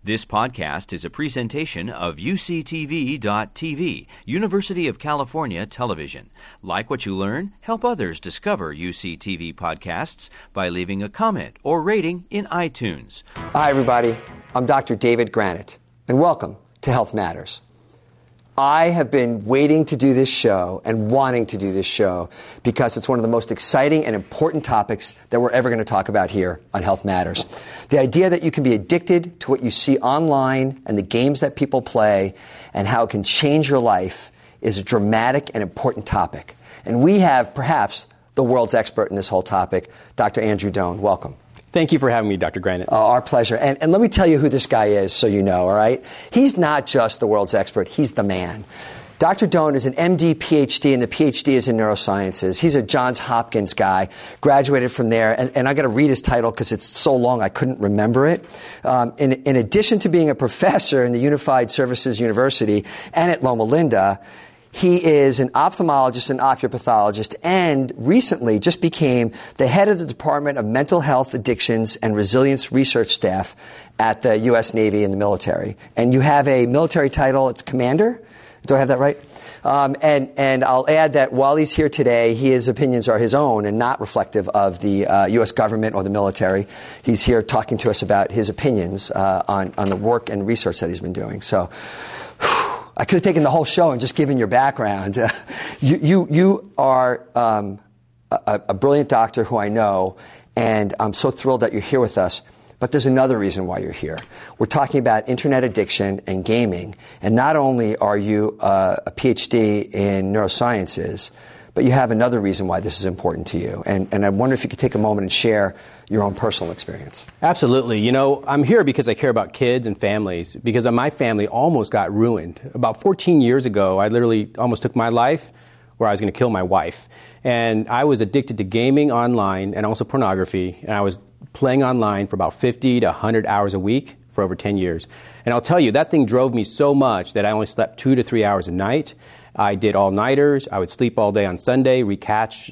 This podcast is a presentation of UCTV.tv, University of California Television. Like what you learn? Help others discover UCTV podcasts by leaving a comment or rating in iTunes. Hi, everybody. I'm Dr. David Granite, and welcome to Health Matters. I have been waiting to do this show and wanting to do this show because it's one of the most exciting and important topics that we're ever going to talk about here on Health Matters. The idea that you can be addicted to what you see online and the games that people play and how it can change your life is a dramatic and important topic. And we have perhaps the world's expert in this whole topic, Dr. Andrew Doan. Welcome. Thank you for having me, Dr. Granite. Our pleasure. And let me tell you who this guy is so you know, all right? He's not just the world's expert. He's the man. Dr. Doan is an MD, PhD, and the PhD is in neurosciences. He's a Johns Hopkins guy, graduated from there. And I got to read his title because it's so long I couldn't remember it. In addition to being a professor in the Unified Services University and at Loma Linda, he is an ophthalmologist and oculopathologist and recently just became the head of the Department of Mental Health, Addictions, and Resilience Research Staff at the U.S. Navy and the military. And you have a military title, it's Commander? Do I have that right? And I'll add that while he's here today, his opinions are his own and not reflective of the U.S. government or the military. He's here talking to us about his opinions on the work and research that he's been doing. So I could have taken the whole show and just given your background. You are a brilliant doctor who I know, and I'm so thrilled that you're here with us. But there's another reason why you're here. We're talking about internet addiction and gaming. And not only are you a PhD in neurosciences, but you have another reason why this is important to you. And I wonder if you could take a moment and share your own personal experience. Absolutely. You know, I'm here because I care about kids and families, because my family almost got ruined. About 14 years ago, I literally almost took my life where I was going to kill my wife. And I was addicted to gaming online and also pornography. And I was playing online for about 50 to 100 hours a week for over 10 years. And I'll tell you, that thing drove me so much that I only slept 2 to 3 hours a night. I did all-nighters. I would sleep all day on Sunday, catch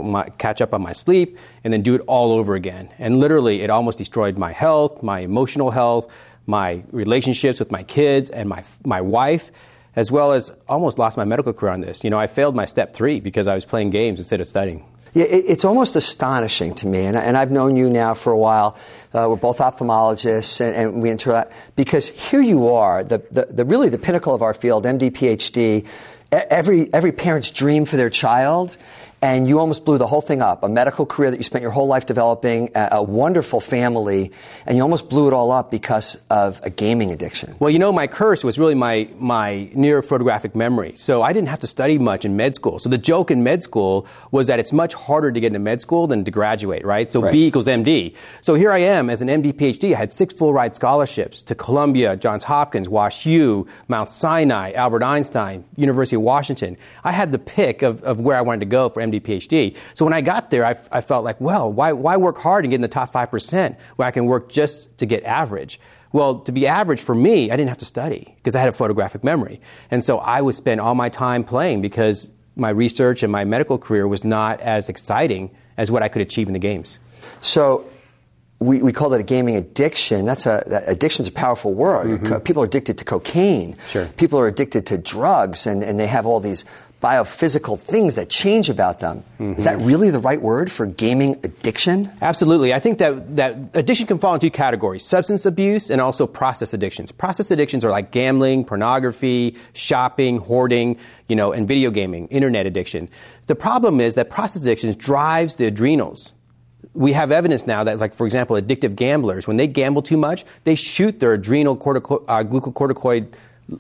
up on my sleep, and then do it all over again. And literally, it almost destroyed my health, my emotional health, my relationships with my kids and my wife, as well as almost lost my medical career on this. You know, I failed my step 3 because I was playing games instead of studying. Yeah, it's almost astonishing to me, and I've known you now for a while. We're both ophthalmologists, and we interact because here you are, the really the pinnacle of our field, MD, PhD. Every parent's dream for their child, and you almost blew the whole thing up. A medical career that you spent your whole life developing, a wonderful family, and you almost blew it all up because of a gaming addiction. Well, you know, my curse was really my near photographic memory. So I didn't have to study much in med school. So the joke in med school was that it's much harder to get into med school than to graduate, right? So right. B equals MD. So here I am as an MD PhD. I had 6 full ride scholarships to Columbia, Johns Hopkins, WashU, Mount Sinai, Albert Einstein, University of Washington. I had the pick of where I wanted to go for MD PhD. So when I got there, I felt like, well, why work hard and get in the top 5% where I can work just to get average? Well, to be average for me, I didn't have to study because I had a photographic memory. And so I would spend all my time playing because my research and my medical career was not as exciting as what I could achieve in the games. So we call it a gaming addiction. Addiction's a powerful word. Mm-hmm. People are addicted to cocaine. Sure. People are addicted to drugs, and they have all these biophysical things that change about them. Mm-hmm. Is that really the right word for gaming addiction? Absolutely. I think that addiction can fall into 2 categories, substance abuse and also process addictions. Process addictions are like gambling, pornography, shopping, hoarding, and video gaming, internet addiction. The problem is that process addictions drives the adrenals. We have evidence now that, like, for example, addictive gamblers, when they gamble too much, they shoot their adrenal glucocorticoid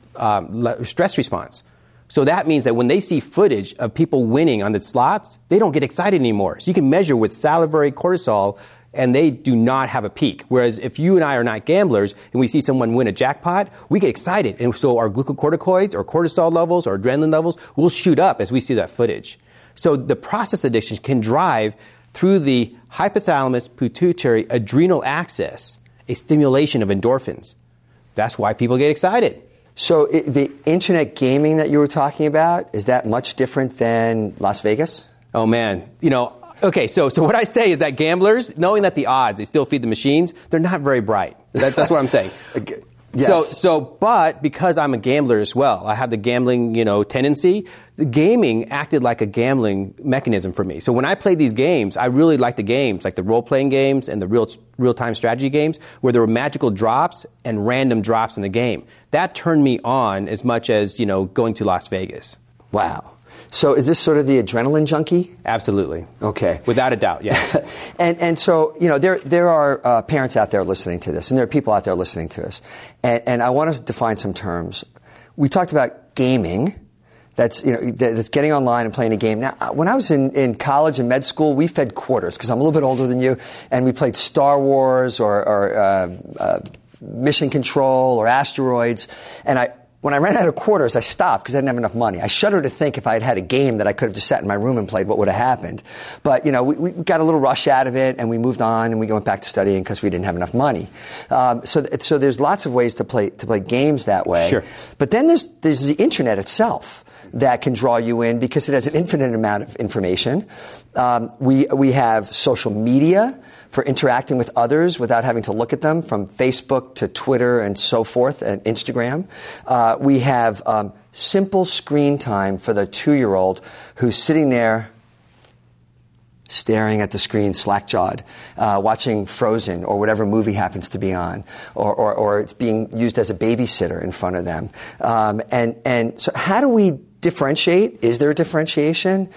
stress response. So that means that when they see footage of people winning on the slots, they don't get excited anymore. So you can measure with salivary cortisol, and they do not have a peak. Whereas if you and I are not gamblers and we see someone win a jackpot, we get excited. And so our glucocorticoids or cortisol levels or adrenaline levels will shoot up as we see that footage. So the process addiction can drive through the hypothalamus pituitary adrenal axis a stimulation of endorphins. That's why people get excited. So the internet gaming that you were talking about, is that much different than Las Vegas? Oh, man. Okay, so what I say is that gamblers, knowing that the odds, they still feed the machines, they're not very bright. That's what I'm saying. Yes. But because I'm a gambler as well, I have the gambling, tendency. The gaming acted like a gambling mechanism for me. So when I played these games, I really liked the games, like the role-playing games and the real-time strategy games, where there were magical drops and random drops in the game. That turned me on as much as, going to Las Vegas. Wow. So is this sort of the adrenaline junkie? Absolutely. Okay. Without a doubt, yeah. and so, there are parents out there listening to this, and there are people out there listening to us. And I want to define some terms. We talked about gaming. That's getting online and playing a game. Now, when I was in college and med school, we fed quarters, because I'm a little bit older than you, and we played Star Wars or Mission Control or Asteroids. And when I ran out of quarters, I stopped because I didn't have enough money. I shudder to think if I had had a game that I could have just sat in my room and played, what would have happened. But, we got a little rush out of it, and we moved on, and we went back to studying because we didn't have enough money. So there's lots of ways to play games that way. Sure. But then there's the internet itself that can draw you in because it has an infinite amount of information. We have social media for interacting with others without having to look at them, from Facebook to Twitter and so forth, and Instagram. We have simple screen time for the 2-year-old who's sitting there staring at the screen, slack-jawed, watching Frozen or whatever movie happens to be on, or it's being used as a babysitter in front of them. And so how do we differentiate? Is there a differentiation?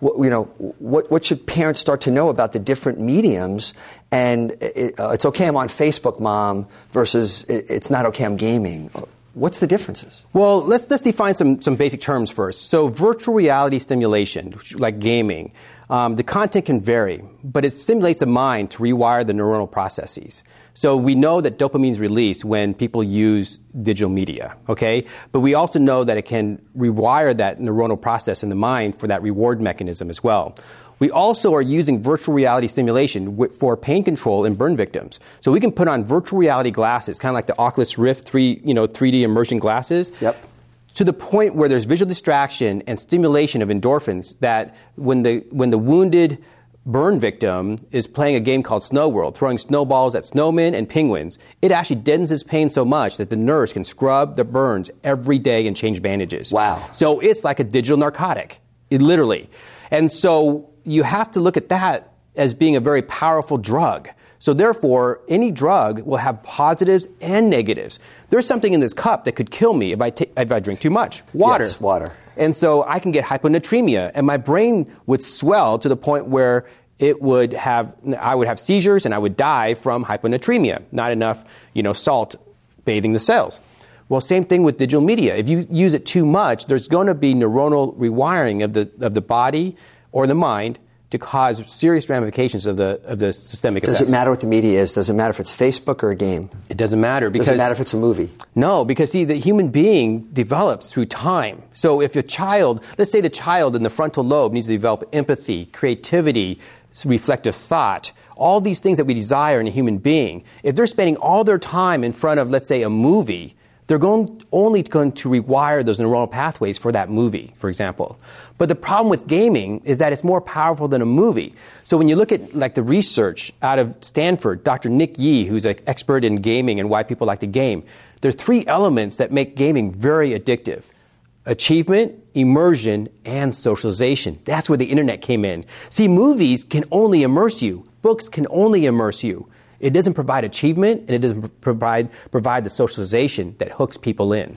What should parents start to know about the different mediums? And it's okay, I'm on Facebook, Mom, versus it's not okay, I'm gaming. What's the differences? Well, let's define some basic terms first. So virtual reality stimulation, like gaming, the content can vary, but it stimulates the mind to rewire the neuronal processes. So we know that dopamine is released when people use digital media, okay? But we also know that it can rewire that neuronal process in the mind for that reward mechanism as well. We also are using virtual reality stimulation for pain control in burn victims. So we can put on virtual reality glasses, kind of like the Oculus Rift 3D immersion glasses. Yep. To the point where there's visual distraction and stimulation of endorphins, that when the wounded burn victim is playing a game called Snow World, throwing snowballs at snowmen and penguins, it actually deadens his pain so much that the nurse can scrub the burns every day and change bandages. Wow. So it's like a digital narcotic, literally. And so you have to look at that as being a very powerful drug. So therefore, any drug will have positives and negatives. There's something in this cup that could kill me if I drink too much. Water. Yes, water. And so I can get hyponatremia, and my brain would swell to the point where I would have seizures and I would die from hyponatremia, not enough, salt bathing the cells. Well, same thing with digital media. If you use it too much, there's going to be neuronal rewiring of the body or the mind to cause serious ramifications of the systemic effects. Does it matter what the media is? Does it matter if it's Facebook or a game? It doesn't matter. Does it matter if it's a movie? No, because see, the human being develops through time. So if let's say the child in the frontal lobe needs to develop empathy, creativity, reflective thought, all these things that we desire in a human being, if they're spending all their time in front of, let's say, a movie, they're only going to rewire those neuronal pathways for that movie, for example. But the problem with gaming is that it's more powerful than a movie. So when you look at the research out of Stanford, Dr. Nick Yee, who's an expert in gaming and why people like to game, there are 3 elements that make gaming very addictive: achievement, immersion, and socialization. That's where the internet came in. See, movies can only immerse you. Books can only immerse you. It doesn't provide achievement, and it doesn't provide the socialization that hooks people in.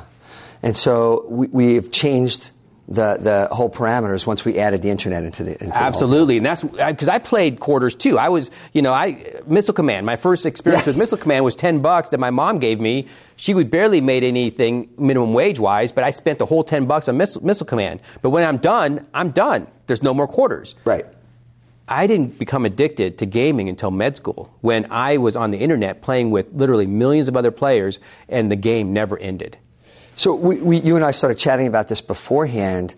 And so we've changed the whole parameters once we added the internet into the Absolutely, and that's because I played quarters too. I was, Missile Command. My first experience with Missile Command was $10 that my mom gave me. She would barely made anything minimum wage wise, but I spent the whole $10 on Missile Command. But when I'm done, I'm done. There's no more quarters. Right. I didn't become addicted to gaming until med school, when I was on the internet playing with literally millions of other players, and the game never ended. So you and I started chatting about this beforehand.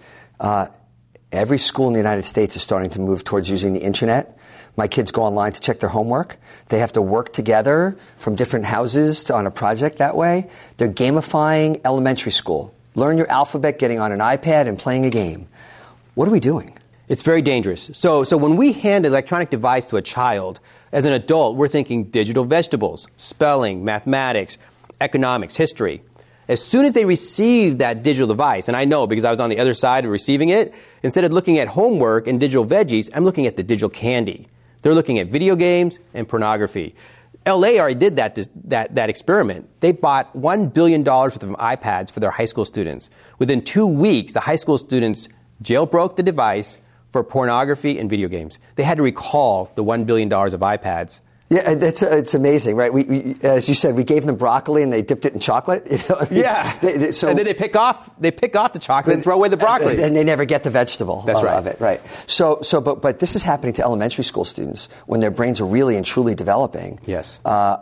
Every school in the United States is starting to move towards using the internet. My kids go online to check their homework. They have to work together from different houses on a project that way. They're gamifying elementary school. Learn your alphabet getting on an iPad and playing a game. What are we doing? It's very dangerous. So when we hand an electronic device to a child, as an adult, we're thinking digital vegetables, spelling, mathematics. economics, history. As soon as they receive that digital device, and I know because I was on the other side of receiving it, instead of looking at homework and digital veggies, I'm looking at the digital candy. They're looking at video games and pornography. LA already did that experiment. They bought $1 billion worth of iPads for their high school students. Within 2 weeks, the high school students jailbroke the device for pornography and video games. They had to recall the $1 billion of iPads. Yeah, it's amazing, right? We, as you said, we gave them broccoli and they dipped it in chocolate. You know? Yeah. And then they pick off the chocolate and throw away the broccoli. And they never get the vegetable of it, right? But this is happening to elementary school students when their brains are really and truly developing. Yes.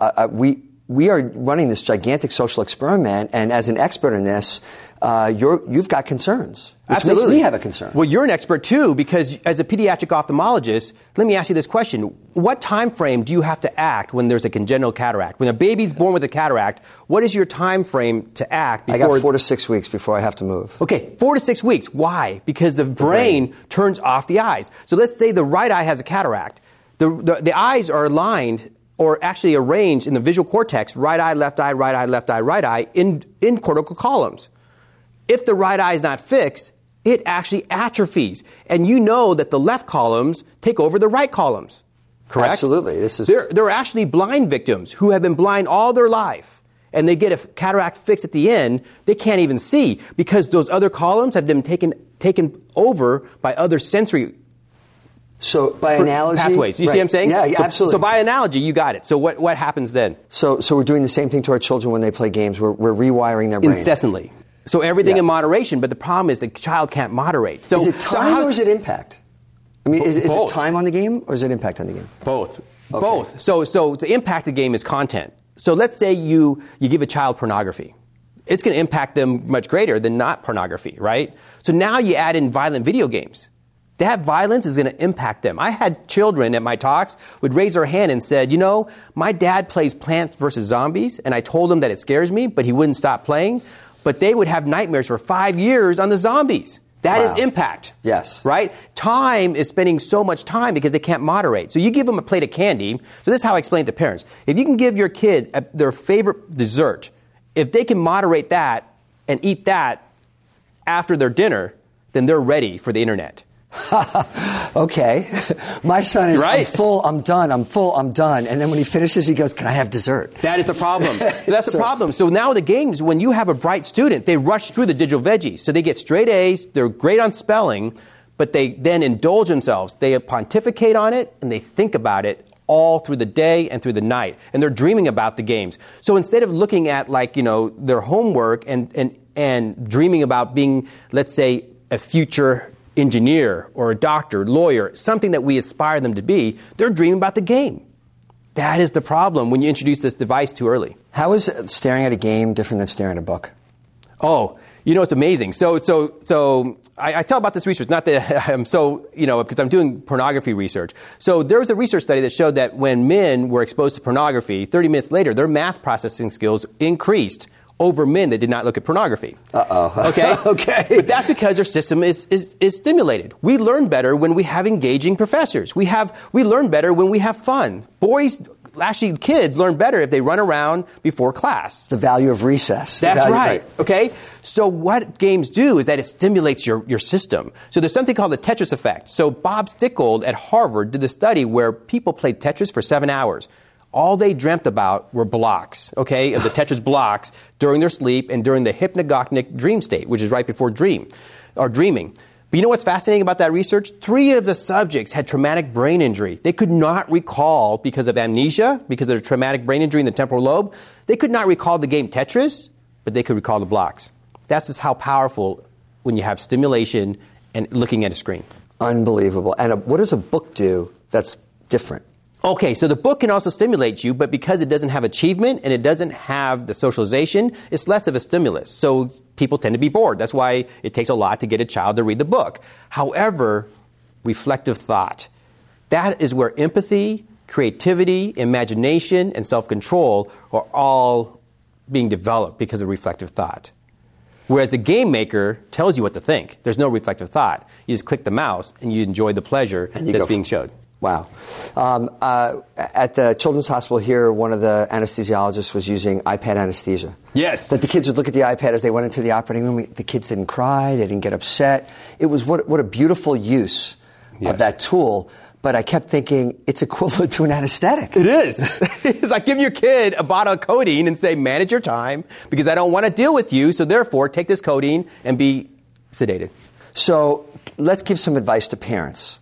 We are running this gigantic social experiment, and as an expert in this, you've got concerns. Which Absolutely. makes me have a concern. Well, you're an expert too, because as a pediatric ophthalmologist, let me ask you this question. What time frame do you have to act when there's a congenital cataract? When a baby's born with a cataract, what is your time frame to act before... I got 4 to 6 weeks before I have to move. Okay, 4 to 6 weeks. Why? Because the brain turns off the eyes. So let's say the right eye has a cataract. The eyes are aligned or actually arranged in the visual cortex, right eye, left eye, right eye, left eye, right eye, in cortical columns. If the right eye is not fixed, it actually atrophies. And you know that the left columns take over the right columns. Correct? Absolutely. There are actually blind victims who have been blind all their life, and they get a cataract fix at the end. They can't even see because those other columns have been taken over by other sensory So by analogy, pathways. You see what I'm saying? Yeah, absolutely. So by analogy, you got it. So what happens then? So we're doing the same thing to our children when they play games. We're rewiring their brain. Incessantly. So everything in moderation, but the problem is the child can't moderate. So is it time or is it impact? I mean, is it time on the game or is it impact on the game? Both. Okay. Both. So to impact the game is content. So let's say you give a child pornography. It's going to impact them much greater than not pornography, right? So now you add in violent video games. That violence is going to impact them. I had children at my talks would raise their hand and said, my dad plays Plants vs. Zombies, and I told him that it scares me, but he wouldn't stop playing. But they would have nightmares for 5 years on the zombies. That is impact. Yes. Right? Time is spending so much time because they can't moderate. So you give them a plate of candy. So this is how I explain it to parents. If you can give your kid their favorite dessert, if they can moderate that and eat that after their dinner, then they're ready for the internet. Okay. My son is, right. I'm full, I'm done, I'm full, I'm done. And then when he finishes, he goes, can I have dessert? That is the problem. That's the problem. So now the games, when you have a bright student, they rush through the digital veggies. So they get straight A's, they're great on spelling, but they then indulge themselves. They pontificate on it, and they think about it all through the day and through the night. And they're dreaming about the games. So instead of looking at their homework and dreaming about being, let's say, a future engineer or a doctor, lawyer, something that we aspire them to be, they're dreaming about the game. That is the problem when you introduce this device too early. How is staring at a game different than staring at a book? Oh, it's amazing. So I tell about this research, not that I'm because I'm doing pornography research. So there was a research study that showed that when men were exposed to pornography, 30 minutes later, their math processing skills increased over men that did not look at pornography. Uh-oh. Okay? Okay. But that's because their system is stimulated. We learn better when we have engaging professors. We learn better when we have fun. Kids learn better if they run around before class. The value of recess. That's right. Okay? So what games do is that it stimulates your system. So there's something called the Tetris effect. So Bob Stickold at Harvard did a study where people played Tetris for 7 hours. All they dreamt about were blocks, okay, of the Tetris blocks during their sleep and during the hypnagogic dream state, which is right before dreaming. But you know what's fascinating about that research? 3 of the subjects had traumatic brain injury. They could not recall because of amnesia, because of the traumatic brain injury in the temporal lobe. They could not recall the game Tetris, but they could recall the blocks. That's just how powerful when you have stimulation and looking at a screen. Unbelievable. And what does a book do that's different? Okay, so the book can also stimulate you, but because it doesn't have achievement and it doesn't have the socialization, it's less of a stimulus. So people tend to be bored. That's why it takes a lot to get a child to read the book. However, reflective thought, that is where empathy, creativity, imagination, and self-control are all being developed because of reflective thought. Whereas the game maker tells you what to think. There's no reflective thought. You just click the mouse and you enjoy the pleasure that's being showed. Wow. At the Children's Hospital here, one of the anesthesiologists was using iPad anesthesia. Yes. That the kids would look at the iPad as they went into the operating room. The kids didn't cry. They didn't get upset. It was what a beautiful use of that tool. But I kept thinking it's equivalent to an anesthetic. It is. It's like give your kid a bottle of codeine and say, manage your time because I don't want to deal with you. So therefore, take this codeine and be sedated. So let's give some advice to parents.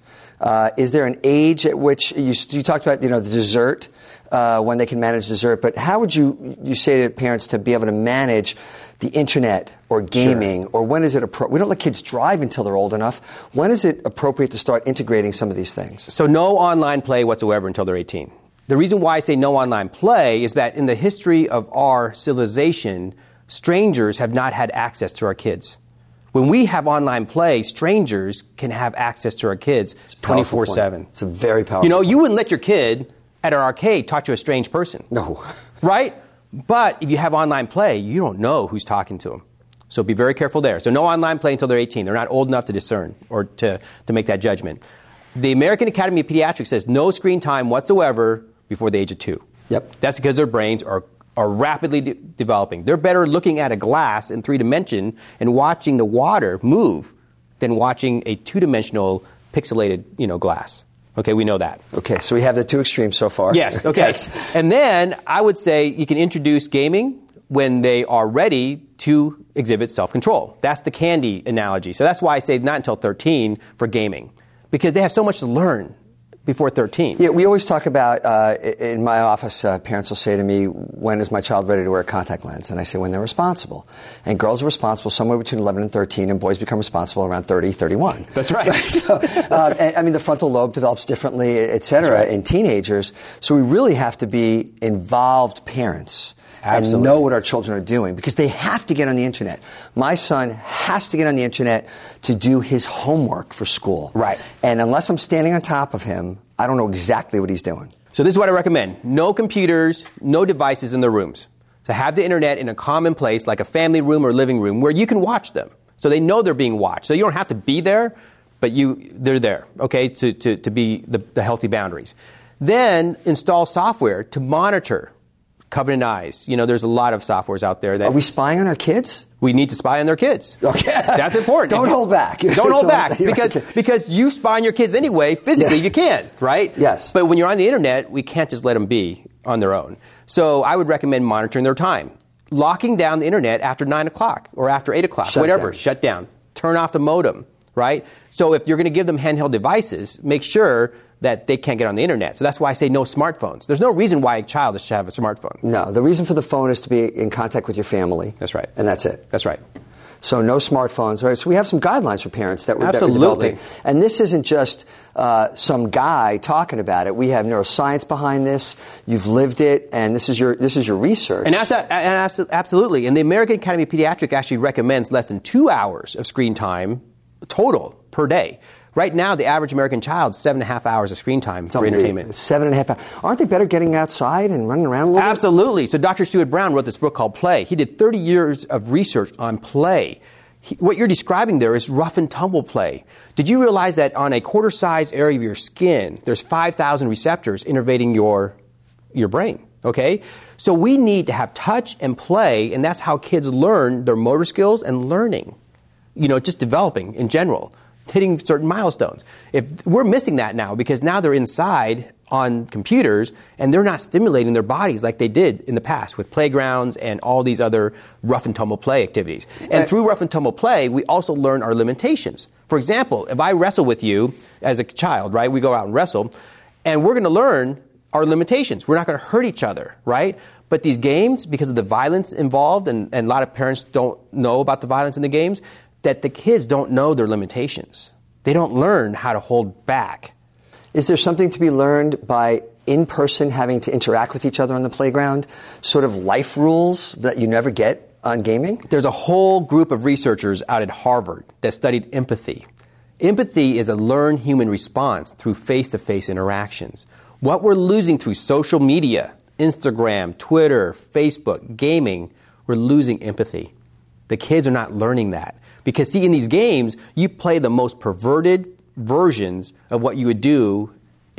Is there an age at which you talked about, the dessert, when they can manage dessert, but how would you say to parents to be able to manage the internet or gaming, or when is it appropriate? We don't let kids drive until they're old enough. When is it appropriate to start integrating some of these things? So no online play whatsoever until they're 18. The reason why I say no online play is that in the history of our civilization, strangers have not had access to our kids. When we have online play, strangers can have access to our kids 24/7. It's a very powerful You wouldn't let your kid at an arcade talk to a strange person. No. Right? But if you have online play, you don't know who's talking to them. So be very careful there. So no online play until they're 18. They're not old enough to discern or to make that judgment. The American Academy of Pediatrics says no screen time whatsoever before the age of 2. Yep. That's because their brains are rapidly developing. They're better looking at a glass in 3 dimension and watching the water move than watching a 2-dimensional pixelated, glass. Okay, we know that. Okay, so we have the 2 extremes so far. Yes, okay. Yes. And then I would say you can introduce gaming when they are ready to exhibit self-control. That's the candy analogy. So that's why I say not until 13 for gaming, because they have so much to learn before 13. Yeah, we always talk about, in my office, parents will say to me, when is my child ready to wear a contact lens? And I say, when they're responsible. And girls are responsible somewhere between 11 and 13, and boys become responsible around 30, 31. That's right. So, the frontal lobe develops differently, et cetera, in teenagers. So we really have to be involved parents. Absolutely. And know what our children are doing, because they have to get on the internet. My son has to get on the internet to do his homework for school. Right. And unless I'm standing on top of him, I don't know exactly what he's doing. So this is what I recommend. No computers, no devices in their rooms. So have the internet in a common place, like a family room or living room, where you can watch them. So they know they're being watched. So you don't have to be there, but they're there, okay, to be the healthy boundaries. Then install software to monitor Covenant Eyes. There's a lot of softwares out there that... Are we spying on our kids? We need to spy on their kids. Okay. That's important. Don't hold back. Don't hold back, because you spy on your kids anyway, physically you can, right? Yes. But when you're on the internet, we can't just let them be on their own. So I would recommend monitoring their time. Locking down the internet after 9 o'clock or after 8 o'clock, shut down. Turn off the modem, right? So if you're going to give them handheld devices, make sure that they can't get on the internet. So that's why I say no smartphones. There's no reason why a child should have a smartphone. No, the reason for the phone is to be in contact with your family. That's right. And that's it. That's right. So no smartphones. Right? So we have some guidelines for parents that we're Absolutely. developing. And this isn't just some guy talking about it. We have neuroscience behind this. You've lived it, and this is your research. And absolutely. And the American Academy of Pediatrics actually recommends less than 2 hours of screen time total per day. Right now, the average American child, 7.5 hours of screen time for entertainment. 7.5 hours. Aren't they better getting outside and running around a little bit? Absolutely. So Dr. Stuart Brown wrote this book called Play. He did 30 years of research on play. What you're describing there is rough and tumble play. Did you realize that on a quarter-size area of your skin, there's 5,000 receptors innervating your brain? Okay? So we need to have touch and play, and that's how kids learn their motor skills and learning. Just developing in general. Hitting certain milestones. If we're missing that now, because now they're inside on computers and they're not stimulating their bodies like they did in the past with playgrounds and all these other rough and tumble play activities. And through rough and tumble play, we also learn our limitations. For example, if I wrestle with you as a child, right, we go out and wrestle, and we're going to learn our limitations. We're not going to hurt each other, right? But these games, because of the violence involved, and a lot of parents don't know about the violence in the games, that the kids don't know their limitations. They don't learn how to hold back. Is there something to be learned by in person having to interact with each other on the playground? Sort of life rules that you never get on gaming? There's a whole group of researchers out at Harvard that studied empathy. Empathy is a learned human response through face-to-face interactions. What we're losing through social media, Instagram, Twitter, Facebook, gaming, we're losing empathy. The kids are not learning that. Because, see, in these games, you play the most perverted versions of what you would do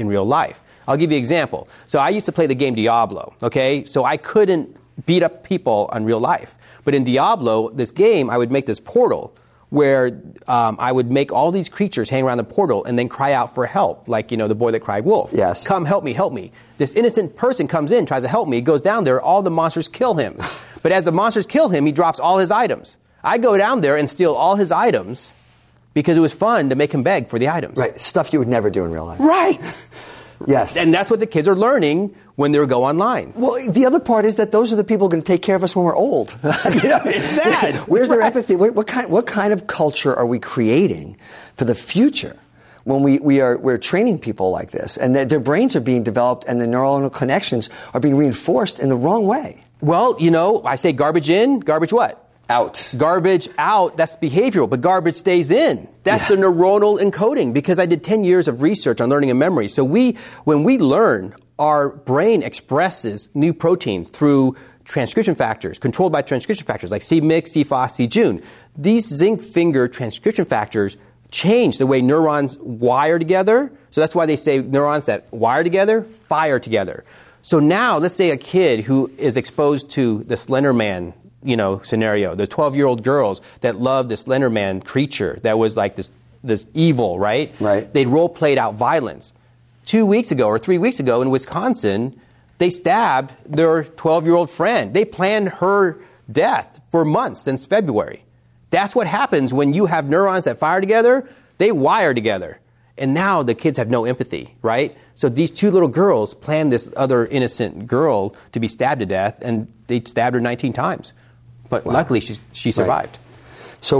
in real life. I'll give you an example. So I used to play the game Diablo, okay? So I couldn't beat up people on real life. But in Diablo, this game, I would make this portal where I would make all these creatures hang around the portal and then cry out for help, like, the boy that cried wolf. Yes. Come, help me, help me. This innocent person comes in, tries to help me, goes down there, all the monsters kill him. But as the monsters kill him, he drops all his items. I go down there and steal all his items because it was fun to make him beg for the items. Right, stuff you would never do in real life. Right. Yes. And that's what the kids are learning when they go online. Well, the other part is that those are the people going to take care of us when we're old. It's sad. Where's their empathy? What kind of culture are we creating for the future when we're training people like this, and their brains are being developed and the neuronal connections are being reinforced in the wrong way? Well, I say garbage in, garbage what? Out. Garbage out, that's behavioral, but garbage stays in. That's the neuronal encoding, because I did 10 years of research on learning and memory. So when we learn, our brain expresses new proteins through transcription factors, controlled by transcription factors like c-MYC, c-Fos, c-Jun. These zinc finger transcription factors change the way neurons wire together. So that's why they say neurons that wire together, fire together. So now, let's say a kid who is exposed to the Slender Man scenario, the 12-year-old girls that loved the Slender Man creature that was like this evil, right? Right. They'd role-played out violence. 2 weeks ago or 3 weeks ago in Wisconsin, they stabbed their 12-year-old friend. They planned her death for months since February. That's what happens when you have neurons that fire together. They wire together. And now the kids have no empathy, right? So these two little girls planned this other innocent girl to be stabbed to death, and they stabbed her 19 times. But luckily, she survived. Right. So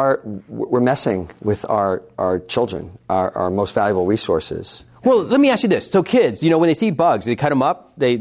we're messing with our children, our most valuable resources. Well, let me ask you this. So kids, when they see bugs, they cut them up. They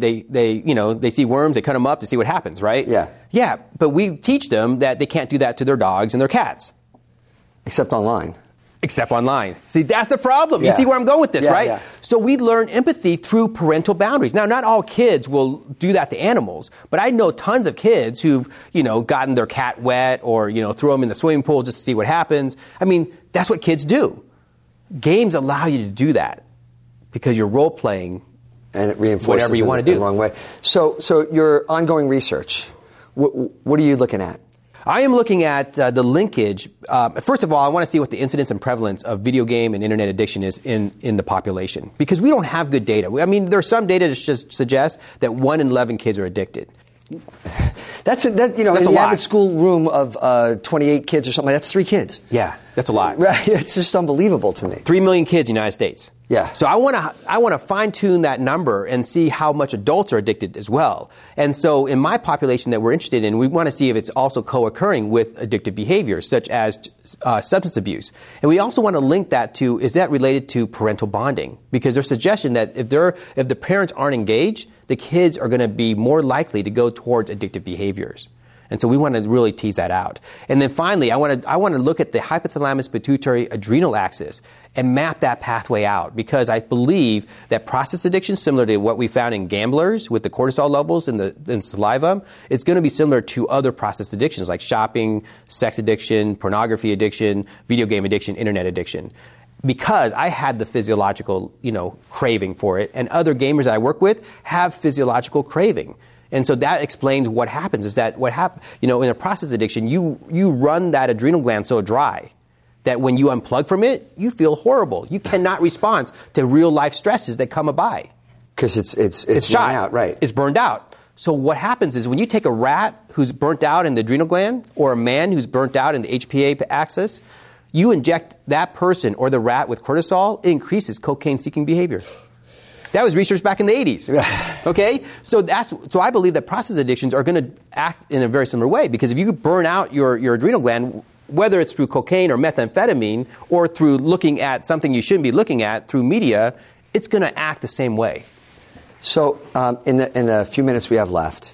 see worms, they cut them up to see what happens, right? Yeah. Yeah, but we teach them that they can't do that to their dogs and their cats. Except online. Except online. See, that's the problem. Yeah. You see where I'm going with this, right? Yeah. So we learn empathy through parental boundaries. Now, not all kids will do that to animals, but I know tons of kids who've, gotten their cat wet or, throw them in the swimming pool just to see what happens. I mean, that's what kids do. Games allow you to do that because you're role-playing and it reinforces whatever you want to do. In the wrong way. So your ongoing research, what are you looking at? I am looking at the linkage. First of all, I want to see what the incidence and prevalence of video game and internet addiction is in the population, because we don't have good data. I mean, there's some data that just suggests that 1 in 11 kids are addicted. That's in the average school room of 28 kids or something, that's 3 kids. Yeah, that's a lot. Right, it's just unbelievable to me. 3 million kids in the United States. Yeah. So I want to fine-tune that number and see how much adults are addicted as well. And so in my population that we're interested in, we want to see if it's also co-occurring with addictive behaviors, such as substance abuse. And we also want to link that to, is that related to parental bonding? Because there's suggestion that if the parents aren't engaged, the kids are going to be more likely to go towards addictive behaviors. And so we want to really tease that out. And then finally, I want to look at the hypothalamus pituitary adrenal axis and map that pathway out, because I believe that process addiction, similar to what we found in gamblers with the cortisol levels in saliva, is going to be similar to other process addictions like shopping, sex addiction, pornography addiction, video game addiction, internet addiction. Because I had the physiological, craving for it, and other gamers that I work with have physiological craving. And so that explains what happens, is that in a process addiction, you run that adrenal gland so dry that when you unplug from it, you feel horrible. You cannot respond to real life stresses that come by. Because it's shot out, right? It's burned out. So what happens is when you take a rat who's burnt out in the adrenal gland, or a man who's burnt out in the HPA axis, you inject that person or the rat with cortisol, it increases cocaine-seeking behavior. That was research back in the 80s. Okay? So I believe that process addictions are going to act in a very similar way, because if you burn out your adrenal gland, whether it's through cocaine or methamphetamine or through looking at something you shouldn't be looking at through media, it's going to act the same way. So in the few minutes we have left,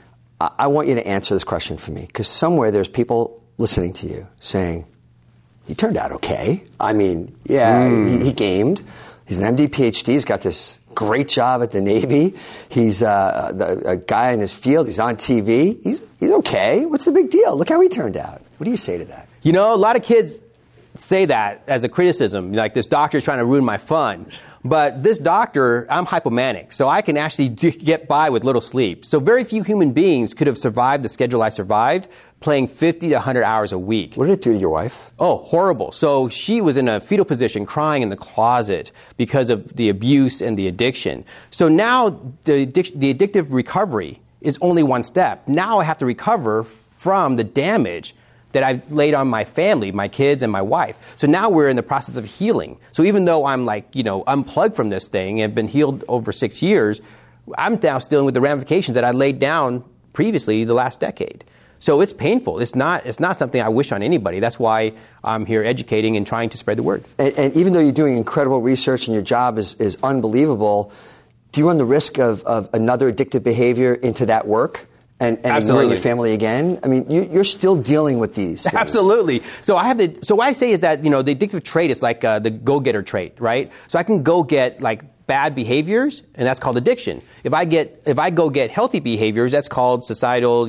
I want you to answer this question for me, because somewhere there's people listening to you saying, he turned out okay. I mean, he gamed. He's an MD, PhD. He's got this great job at the Navy. He's a guy in his field. He's on TV. He's okay. What's the big deal? Look how he turned out. What do you say to that? A lot of kids say that as a criticism, like, this doctor's trying to ruin my fun. But this doctor, I'm hypomanic, so I can actually get by with little sleep. So very few human beings could have survived the schedule I survived, playing 50 to 100 hours a week. What did it do to your wife? Oh, horrible. So she was in a fetal position crying in the closet because of the abuse and the addiction. So now the addictive recovery is only one step. Now I have to recover from the damage that I laid on my family, my kids and my wife. So now we're in the process of healing. So even though I'm unplugged from this thing and been healed over 6 years, I'm now still with the ramifications that I laid down previously the last decade. So it's painful. It's not something I wish on anybody. That's why I'm here educating and trying to spread the word. And even though you're doing incredible research and your job is unbelievable, do you run the risk of another addictive behavior into that work? And ignoring your family again? I mean, you're still dealing with these things. Absolutely. So what I say is that, the addictive trait is like the go-getter trait, right? So I can go get bad behaviors, and that's called addiction. If I go get healthy behaviors, that's called societal,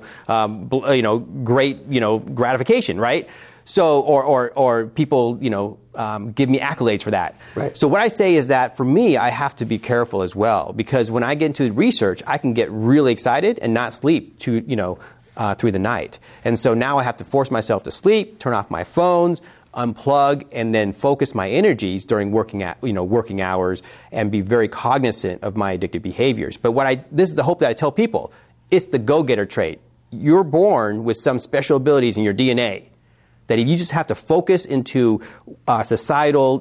great, gratification, right? So, or people, give me accolades for that. Right. So what I say is that for me, I have to be careful as well, because when I get into research, I can get really excited and not sleep through the night. And so now I have to force myself to sleep, turn off my phones, unplug, and then focus my energies during working hours and be very cognizant of my addictive behaviors. But this is the hope that I tell people. It's the go-getter trait. You're born with some special abilities in your DNA that if you just have to focus into societal,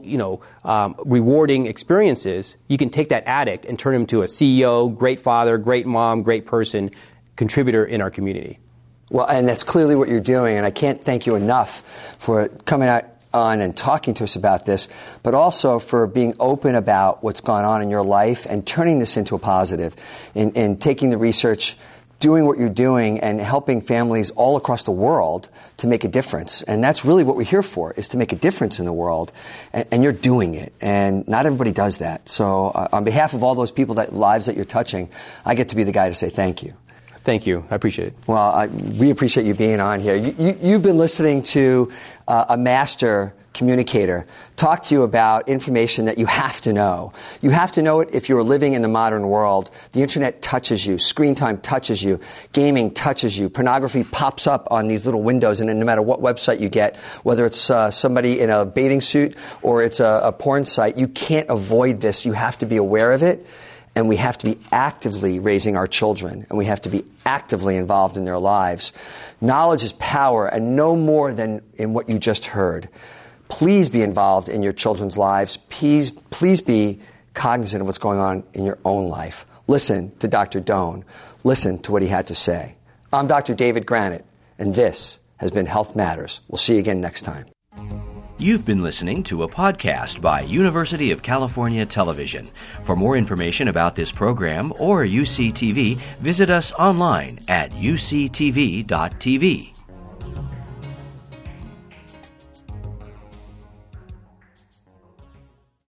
rewarding experiences, you can take that addict and turn him to a CEO, great father, great mom, great person, contributor in our community. Well, and that's clearly what you're doing, and I can't thank you enough for coming out on and talking to us about this, but also for being open about what's gone on in your life and turning this into a positive, and taking the research, doing what you're doing, and helping families all across the world to make a difference. And that's really what we're here for, is to make a difference in the world. And you're doing it. And not everybody does that. So on behalf of all those lives that you're touching, I get to be the guy to say thank you. Thank you. I appreciate it. Well, we appreciate you being on here. You've been listening to a master communicator talk to you about information that you have to know. You have to know it if you're living in the modern world. The internet touches you. Screen time touches you. Gaming touches you. Pornography pops up on these little windows, and no matter what website you get, whether it's somebody in a bathing suit or it's a porn site, you can't avoid this. You have to be aware of it, and we have to be actively raising our children, and we have to be actively involved in their lives. Knowledge is power, and no more than in what you just heard. Please be involved in your children's lives. Please be cognizant of what's going on in your own life. Listen to Dr. Doan. Listen to what he had to say. I'm Dr. David Granite, and this has been Health Matters. We'll see you again next time. You've been listening to a podcast by University of California Television. For more information about this program or UCTV, visit us online at uctv.tv.